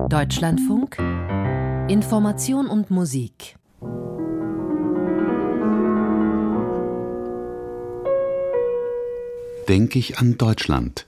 Deutschlandfunk Information und Musik. Denke ich an Deutschland.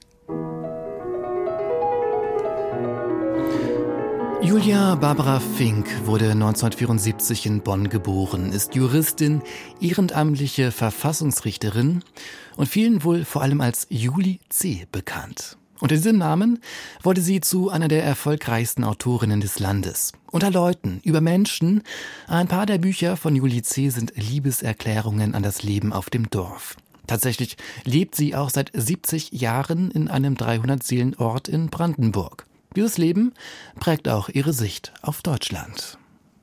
Julia Barbara Fink wurde 1974 in Bonn geboren, ist Juristin, ehrenamtliche Verfassungsrichterin und vielen wohl vor allem als Juli C. bekannt. Unter diesem Namen wurde sie zu einer der erfolgreichsten Autorinnen des Landes. Unter Leuten, über Menschen, ein paar der Bücher von Juli C. sind Liebeserklärungen an das Leben auf dem Dorf. Tatsächlich lebt sie auch seit 70 Jahren in einem 300-Seelen-Ort in Brandenburg. Dieses Leben prägt auch ihre Sicht auf Deutschland.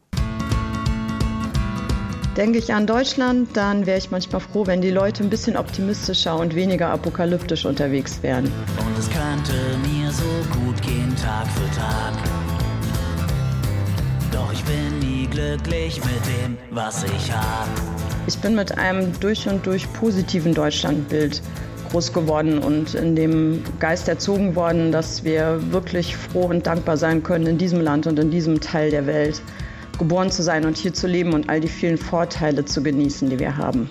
Denke ich an Deutschland, dann wäre ich manchmal froh, wenn die Leute ein bisschen optimistischer und weniger apokalyptisch unterwegs wären. Und es könnte mir so gut gehen, Tag für Tag. Doch ich bin nie glücklich mit dem, was ich habe. Ich bin mit einem durch und durch positiven Deutschlandbild groß geworden und in dem Geist erzogen worden, dass wir wirklich froh und dankbar sein können, in diesem Land und in diesem Teil der Welt geboren zu sein und hier zu leben und all die vielen Vorteile zu genießen, die wir haben.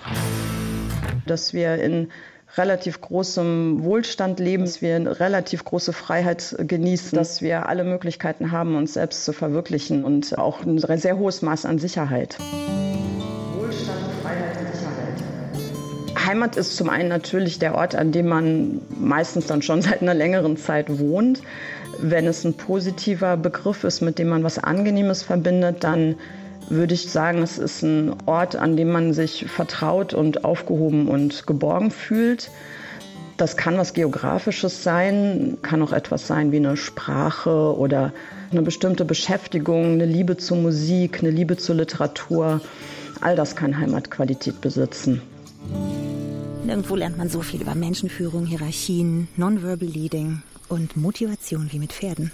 Dass wir in relativ großem Wohlstand leben, dass wir eine relativ große Freiheit genießen, dass wir alle Möglichkeiten haben, uns selbst zu verwirklichen und auch ein sehr hohes Maß an Sicherheit. Wohlstand, Freiheit und Sicherheit. Heimat ist zum einen natürlich der Ort, an dem man meistens dann schon seit einer längeren Zeit wohnt. Wenn es ein positiver Begriff ist, mit dem man was Angenehmes verbindet, dann würde ich sagen, es ist ein Ort, an dem man sich vertraut und aufgehoben und geborgen fühlt. Das kann was Geografisches sein, kann auch etwas sein wie eine Sprache oder eine bestimmte Beschäftigung, eine Liebe zur Musik, eine Liebe zur Literatur. All das kann Heimatqualität besitzen. Nirgendwo lernt man so viel über Menschenführung, Hierarchien, Nonverbal Leading und Motivation wie mit Pferden.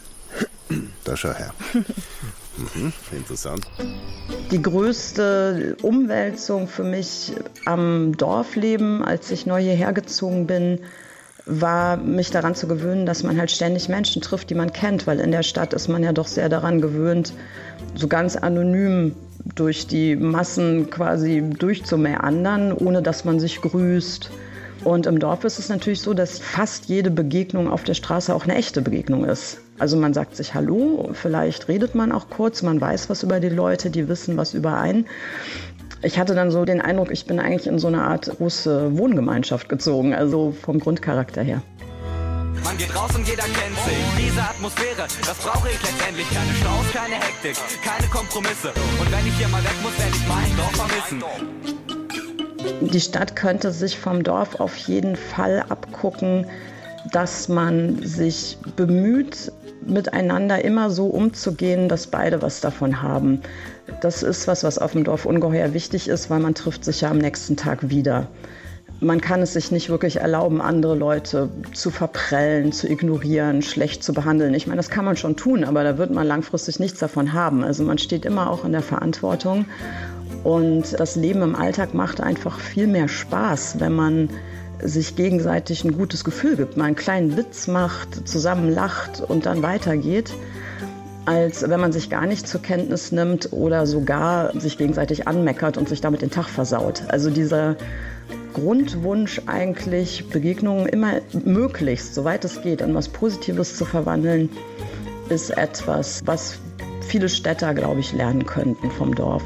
Da schau her. Interessant. Die größte Umwälzung für mich am Dorfleben, als ich neu hierher gezogen bin, war, mich daran zu gewöhnen, dass man halt ständig Menschen trifft, die man kennt. Weil in der Stadt ist man ja doch sehr daran gewöhnt, so ganz anonym durch die Massen quasi durchzumeandern, ohne dass man sich grüßt. Und im Dorf ist es natürlich so, dass fast jede Begegnung auf der Straße auch eine echte Begegnung ist. Also man sagt sich Hallo, vielleicht redet man auch kurz, man weiß was über die Leute, die wissen was über einen. Ich hatte dann so den Eindruck, ich bin eigentlich in so eine Art große Wohngemeinschaft gezogen, also vom Grundcharakter her. Man geht raus und jeder kennt sich. Diese Atmosphäre, das brauche ich letztendlich. Keine Staus, keine Hektik, keine Kompromisse. Und wenn ich hier mal weg muss, werde ich mein Dorf vermissen. Die Stadt könnte sich vom Dorf auf jeden Fall abgucken, dass man sich bemüht, miteinander immer so umzugehen, dass beide was davon haben. Das ist was auf dem Dorf ungeheuer wichtig ist, weil man trifft sich ja am nächsten Tag wieder. Man kann es sich nicht wirklich erlauben, andere Leute zu verprellen, zu ignorieren, schlecht zu behandeln. Ich meine, das kann man schon tun, aber da wird man langfristig nichts davon haben. Also man steht immer auch in der Verantwortung. Und das Leben im Alltag macht einfach viel mehr Spaß, wenn man sich gegenseitig ein gutes Gefühl gibt, mal einen kleinen Witz macht, zusammen lacht und dann weitergeht, als wenn man sich gar nicht zur Kenntnis nimmt oder sogar sich gegenseitig anmeckert und sich damit den Tag versaut. Also dieser Grundwunsch eigentlich, Begegnungen immer möglichst, soweit es geht, in was Positives zu verwandeln, ist etwas, was viele Städter, glaube ich, lernen könnten vom Dorf.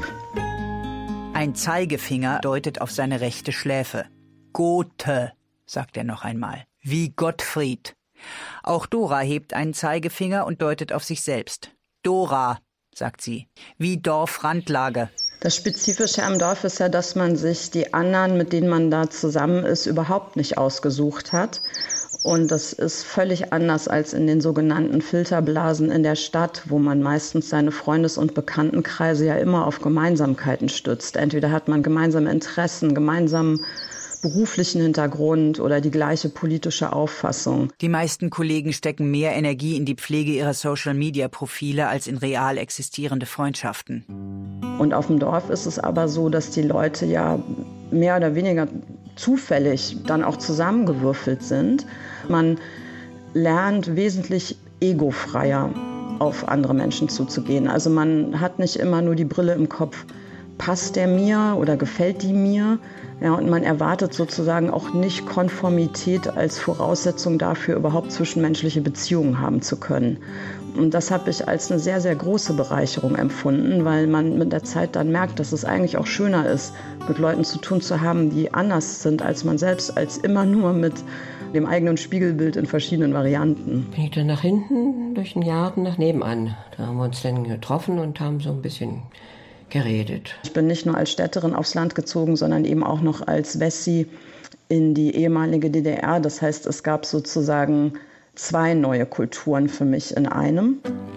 Ein Zeigefinger deutet auf seine rechte Schläfe. Gothe, sagt er noch einmal, wie Gottfried. Auch Dora hebt einen Zeigefinger und deutet auf sich selbst. Dora, sagt sie, wie Dorfrandlage. Das Spezifische am Dorf ist ja, dass man sich die anderen, mit denen man da zusammen ist, überhaupt nicht ausgesucht hat. Und das ist völlig anders als in den sogenannten Filterblasen in der Stadt, wo man meistens seine Freundes- und Bekanntenkreise ja immer auf Gemeinsamkeiten stützt. Entweder hat man gemeinsame Interessen, gemeinsamen beruflichen Hintergrund oder die gleiche politische Auffassung. Die meisten Kollegen stecken mehr Energie in die Pflege ihrer Social-Media-Profile als in real existierende Freundschaften. Und auf dem Dorf ist es aber so, dass die Leute ja mehr oder weniger zufällig dann auch zusammengewürfelt sind. Man lernt wesentlich egofreier auf andere Menschen zuzugehen. Also man hat nicht immer nur die Brille im Kopf, passt der mir oder gefällt die mir? Ja, und man erwartet sozusagen auch nicht Konformität als Voraussetzung dafür, überhaupt zwischenmenschliche Beziehungen haben zu können. Und das habe ich als eine sehr, sehr große Bereicherung empfunden, weil man mit der Zeit dann merkt, dass es eigentlich auch schöner ist, mit Leuten zu tun zu haben, die anders sind als man selbst, als immer nur mit dem eigenen Spiegelbild in verschiedenen Varianten. Bin ich dann nach hinten durch den Garten nach nebenan. Da haben wir uns dann getroffen und haben so ein bisschen geredet. Ich bin nicht nur als Städterin aufs Land gezogen, sondern eben auch noch als Wessi in die ehemalige DDR. Das heißt, es gab sozusagen 2 neue Kulturen für mich in einem.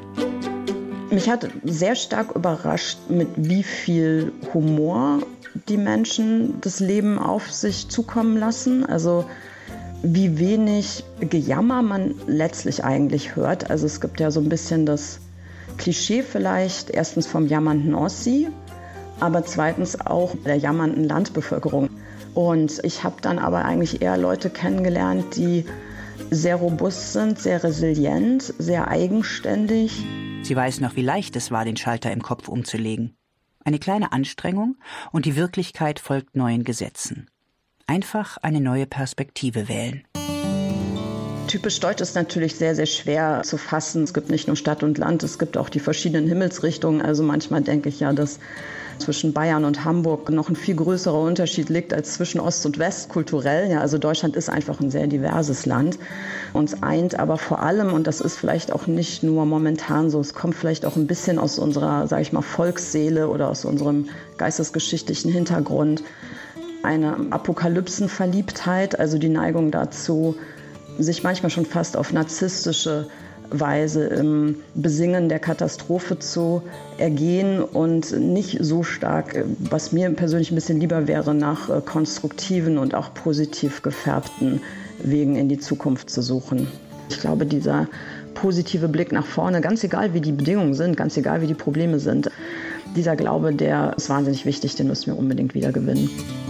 Mich hat sehr stark überrascht, mit wie viel Humor die Menschen das Leben auf sich zukommen lassen. Also wie wenig Gejammer man letztlich eigentlich hört. Also es gibt ja so ein bisschen das Klischee vielleicht, erstens vom jammernden Ossi, aber zweitens auch der jammernden Landbevölkerung. Und ich habe dann aber eigentlich eher Leute kennengelernt, die sehr robust sind, sehr resilient, sehr eigenständig. Sie weiß noch, wie leicht es war, den Schalter im Kopf umzulegen. Eine kleine Anstrengung und die Wirklichkeit folgt neuen Gesetzen. Einfach eine neue Perspektive wählen. Typisch deutsch ist natürlich sehr, sehr schwer zu fassen. Es gibt nicht nur Stadt und Land, es gibt auch die verschiedenen Himmelsrichtungen. Also manchmal denke ich ja, dass zwischen Bayern und Hamburg noch ein viel größerer Unterschied liegt als zwischen Ost und West kulturell. Ja, also Deutschland ist einfach ein sehr diverses Land. Uns eint aber vor allem, und das ist vielleicht auch nicht nur momentan so, es kommt vielleicht auch ein bisschen aus unserer, sage ich mal, Volksseele oder aus unserem geistesgeschichtlichen Hintergrund, eine Apokalypsenverliebtheit, also die Neigung dazu, sich manchmal schon fast auf narzisstische Weise im Besingen der Katastrophe zu ergehen und nicht so stark, was mir persönlich ein bisschen lieber wäre, nach konstruktiven und auch positiv gefärbten Wegen in die Zukunft zu suchen. Ich glaube, dieser positive Blick nach vorne, ganz egal wie die Bedingungen sind, ganz egal wie die Probleme sind, dieser Glaube, der ist wahnsinnig wichtig, den müssen wir unbedingt wieder gewinnen.